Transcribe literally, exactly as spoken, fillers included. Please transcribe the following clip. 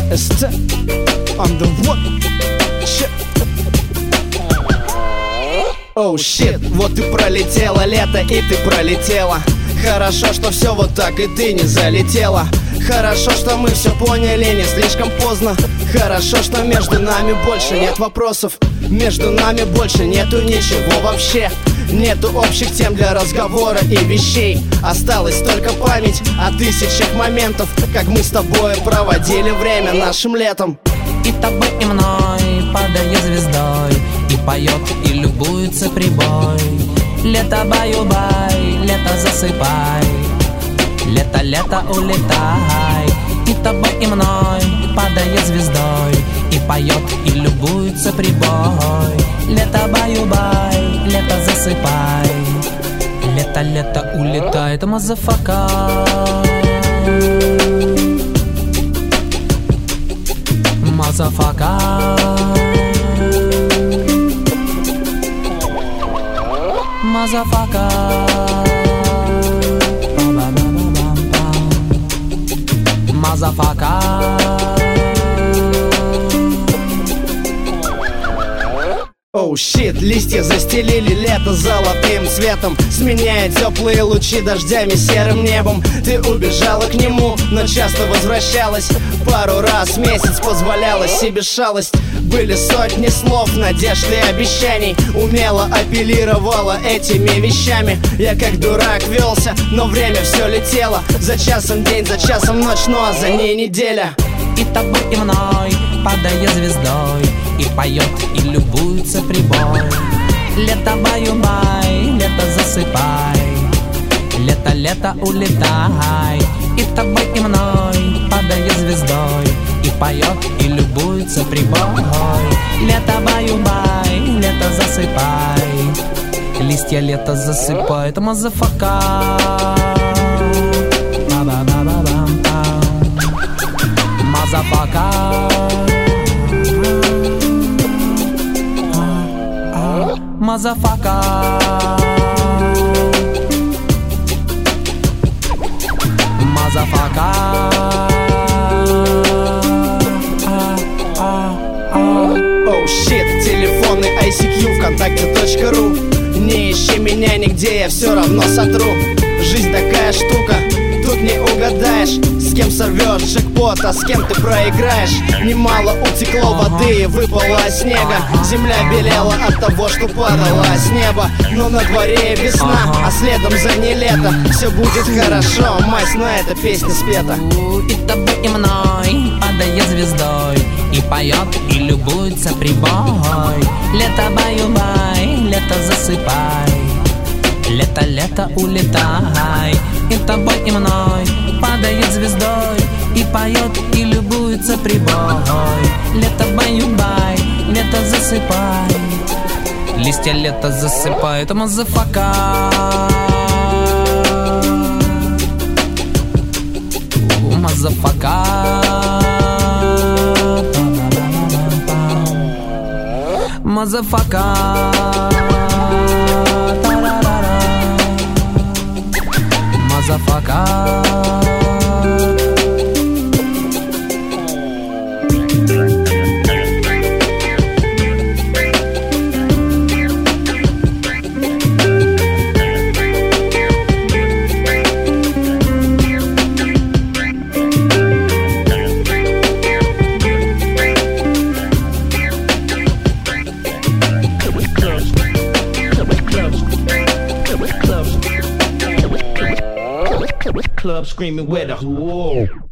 эс тэ on the one. Оу, oh, щит, вот и пролетело лето, и ты пролетела. Хорошо, что все вот так, и ты не залетела. Хорошо, что мы все поняли, не слишком поздно. Хорошо, что между нами больше нет вопросов. Между нами больше нету ничего вообще. Нету общих тем для разговора и вещей. Осталась только память о тысячах моментов, как мы с тобой проводили время нашим летом. И тобой, и мной падая звездой, и поет, и любуется прибой. Лето баю-бай, лето засыпай, лето, лето улетай. И тобой, и мной падая звездой, и поет, и любуется прибой. Лето баю-бай, лето засыпай, лето, лето улетает, мазафака. Мазафака. Мазафака. Мазафака. Оу, oh, щит, листья застелили лето золотым цветом, сменяя теплые лучи дождями серым небом. Ты убежала к нему, но часто возвращалась. Пару раз в месяц позволяла себе шалость. Были сотни слов, надежд и обещаний. Умело апеллировала этими вещами. Я как дурак велся, но время все летело. За часом день, за часом ночь, ну а за ней неделя. И тобой, и мной падая звездой, и поет, и любуется прибой. Лето баю-бай, лето засыпай, лето, лето улетай. И тобой, и мной падая звездой, и поет, и любуется прибой. Лето баю-бай, лето засыпай, листья лето засыпает, мазафака. Мазафака. Мазафака. Мазафака. Оу, щит, телефоны ай си кью, вконтакте точка ру. Не ищи меня нигде, я все равно сотру. Жизнь такая штука, тут не угадаешь, с кем сорвешь джекпот, а с кем ты проиграешь. Немало утекло воды и выпало снега. Земля белела от того, что падала с неба. Но на дворе весна, а следом за ней лето. Все будет хорошо, мать, но эта песня спета. И тобой, и мной падая звездой, и поет, и любуется прибой. Лето баю-бай, лето засыпай, лето, лето улетай. И тобой, и мной падает звездой, и поет, и любуется прибой. Лето баю-бай, лето засыпай, листья лето засыпают, мазафака. Мазафака. Мазафака. Мазафака. Club screaming with a whoa.